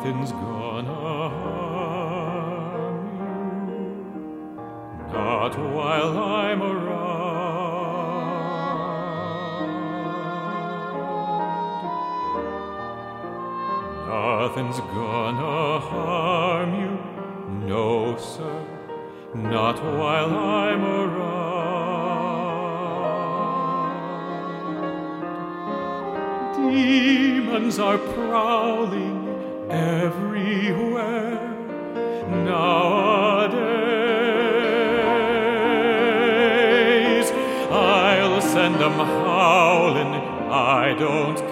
Nothing's gonna harm you, not while I'm around. Nothing's gonna harm you, no, sir, not while I'm around. Demons are prowling everywhere nowadays. I'll send them howling, I don't